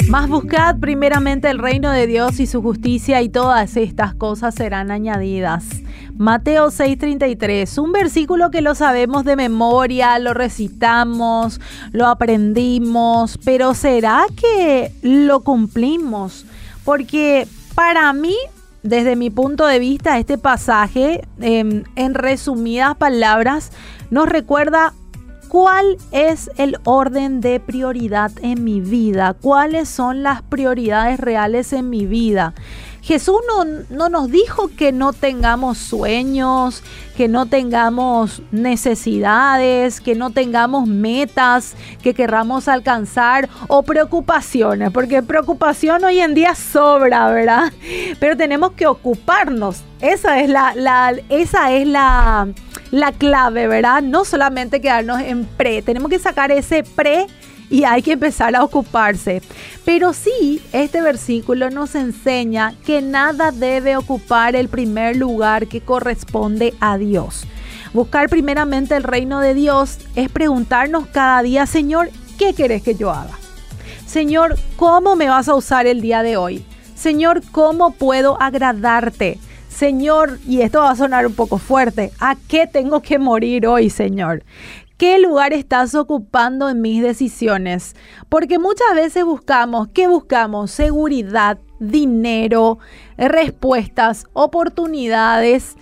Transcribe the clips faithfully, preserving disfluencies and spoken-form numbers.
Mas buscad primeramente el reino de Dios y su justicia, y todas estas cosas serán añadidas. Mateo seis treinta y tres, un versículo que lo sabemos de memoria, lo recitamos, lo aprendimos, pero ¿será que lo cumplimos? Porque para mí, desde mi punto de vista, este pasaje, eh, en resumidas palabras, nos recuerda cuál es el orden de prioridad en mi vida, cuáles son las prioridades reales en mi vida. Jesús no, no nos dijo que no tengamos sueños, que no tengamos necesidades, que no tengamos metas que querramos alcanzar o preocupaciones, porque preocupación hoy en día sobra, ¿verdad? Pero tenemos que ocuparnos. Esa es la, la, esa es la, la clave, ¿verdad? No solamente quedarnos en pre, tenemos que sacar ese pre y hay que empezar a ocuparse. Pero sí, este versículo nos enseña que nada debe ocupar el primer lugar que corresponde a Dios. Buscar primeramente el reino de Dios es preguntarnos cada día: Señor, ¿qué querés que yo haga? Señor, ¿cómo me vas a usar el día de hoy? Señor, ¿cómo puedo agradarte? Señor, y esto va a sonar un poco fuerte, ¿a qué tengo que morir hoy, Señor? ¿Qué lugar estás ocupando en mis decisiones? Porque muchas veces buscamos, ¿qué buscamos? Seguridad, dinero, respuestas, oportunidades.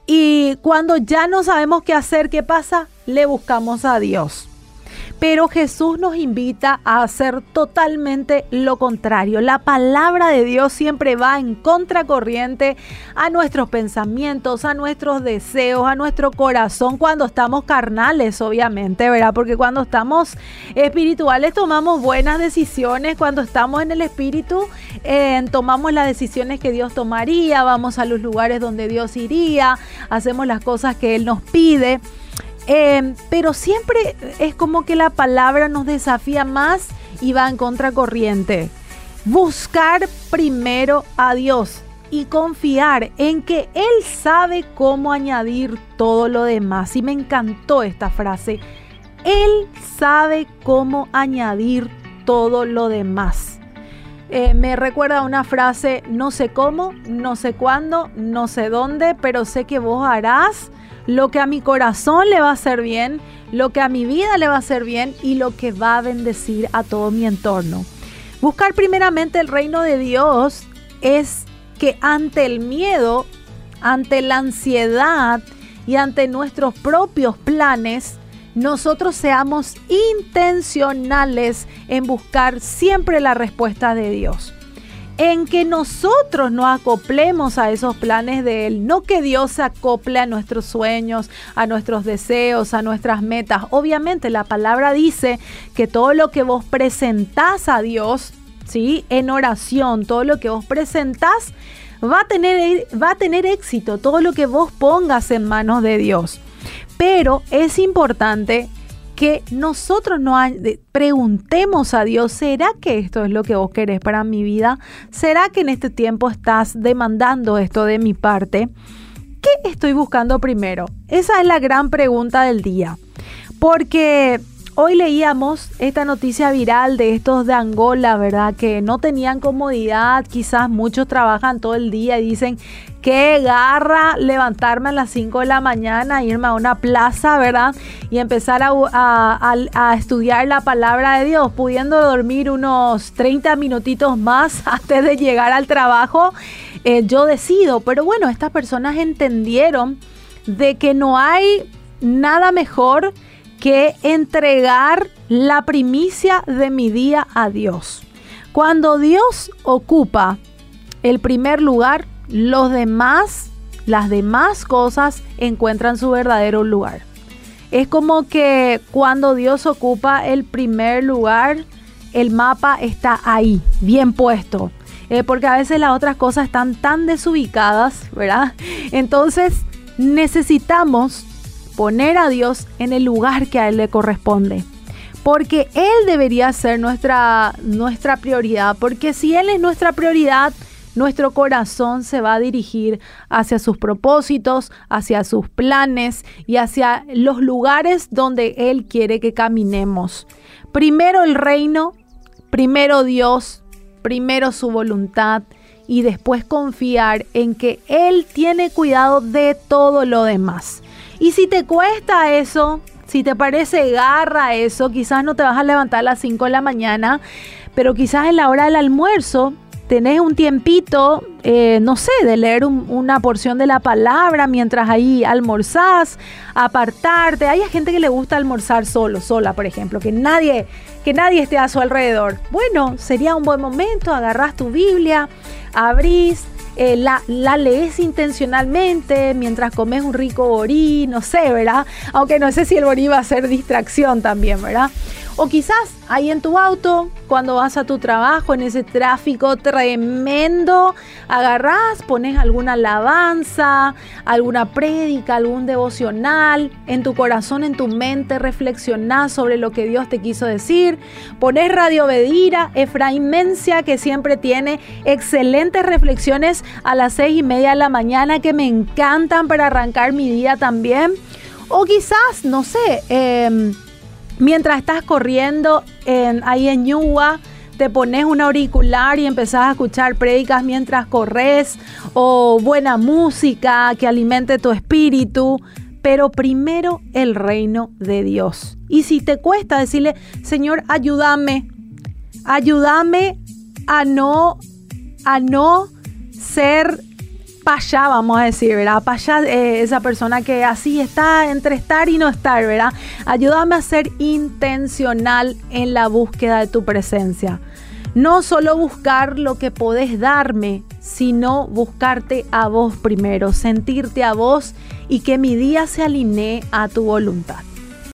Y cuando ya no sabemos qué hacer, ¿qué pasa? Le buscamos a Dios. Pero Jesús nos invita a hacer totalmente lo contrario. La palabra de Dios siempre va en contracorriente a nuestros pensamientos, a nuestros deseos, a nuestro corazón, cuando estamos carnales, obviamente, ¿verdad? Porque cuando estamos espirituales tomamos buenas decisiones. Cuando estamos en el espíritu, eh, tomamos las decisiones que Dios tomaría, vamos a los lugares donde Dios iría, hacemos las cosas que Él nos pide. Eh, pero siempre es como que la palabra nos desafía más y va en contracorriente. Buscar primero a Dios y confiar en que Él sabe cómo añadir todo lo demás. Y me encantó esta frase. Él sabe cómo añadir todo lo demás. Eh, me recuerda una frase: no sé cómo, no sé cuándo, no sé dónde, pero sé que vos harás lo que a mi corazón le va a hacer bien, lo que a mi vida le va a hacer bien y lo que va a bendecir a todo mi entorno. Buscar primeramente el reino de Dios es que ante el miedo, ante la ansiedad y ante nuestros propios planes, nosotros seamos intencionales en buscar siempre la respuesta de Dios. En que nosotros nos acoplemos a esos planes de Él, no que Dios se acople a nuestros sueños, a nuestros deseos, a nuestras metas. Obviamente la palabra dice que todo lo que vos presentás a Dios, ¿sí?, en oración, todo lo que vos presentás va a tener, va a tener éxito, todo lo que vos pongas en manos de Dios. Pero es importante que nosotros nos preguntemos a Dios: ¿será que esto es lo que vos querés para mi vida? ¿Será que en este tiempo estás demandando esto de mi parte? ¿Qué estoy buscando primero? Esa es la gran pregunta del día. Porque hoy leíamos esta noticia viral de estos de Angola, ¿verdad? Que no tenían comodidad, quizás muchos trabajan todo el día y dicen: qué garra levantarme a las cinco de la mañana, irme a una plaza, ¿verdad? Y empezar a, a, a estudiar la palabra de Dios, pudiendo dormir unos treinta minutitos más antes de llegar al trabajo. Eh, yo decido, pero bueno, estas personas entendieron de que no hay nada mejor que entregar la primicia de mi día a Dios. Cuando Dios ocupa el primer lugar, los demás, las demás cosas encuentran su verdadero lugar. Es como que cuando Dios ocupa el primer lugar, el mapa está ahí, bien puesto. Eh, porque a veces las otras cosas están tan desubicadas, ¿verdad? Entonces necesitamos poner a Dios en el lugar que a Él le corresponde. Porque Él debería ser nuestra, nuestra prioridad. Porque si Él es nuestra prioridad, nuestro corazón se va a dirigir hacia sus propósitos, hacia sus planes y hacia los lugares donde Él quiere que caminemos. Primero el reino, primero Dios, primero su voluntad y después confiar en que Él tiene cuidado de todo lo demás. Y si te cuesta eso, si te parece garra eso, quizás no te vas a levantar a las cinco de la mañana, pero quizás en la hora del almuerzo tenés un tiempito, eh, no sé, de leer un, una porción de la palabra mientras ahí almorzás, apartarte. Hay gente que le gusta almorzar solo, sola, por ejemplo, que nadie, que nadie esté a su alrededor. Bueno, sería un buen momento, agarrás tu Biblia, abrís, eh, la, la lees intencionalmente mientras comes un rico borí, no sé, ¿verdad? Aunque no sé si el borí va a ser distracción también, ¿verdad? O quizás ahí en tu auto, cuando vas a tu trabajo, en ese tráfico tremendo, agarrás, pones alguna alabanza, alguna prédica, algún devocional, en tu corazón, en tu mente, reflexionás sobre lo que Dios te quiso decir. Pones Radio Bedira, Efraín Mencia, que siempre tiene excelentes reflexiones a las seis y media de la mañana, que me encantan para arrancar mi día también. O quizás, no sé, eh, mientras estás corriendo en, ahí en Ñuba, te pones un auricular y empezás a escuchar prédicas mientras corres, o buena música que alimente tu espíritu, pero primero el reino de Dios. Y si te cuesta decirle, Señor, ayúdame, ayúdame a no, a no ser payá, vamos a decir, ¿verdad? Payá, eh, esa persona que así está entre estar y no estar, ¿verdad? Ayúdame a ser intencional en la búsqueda de tu presencia. No solo buscar lo que podés darme, sino buscarte a vos primero, sentirte a vos y que mi día se alinee a tu voluntad.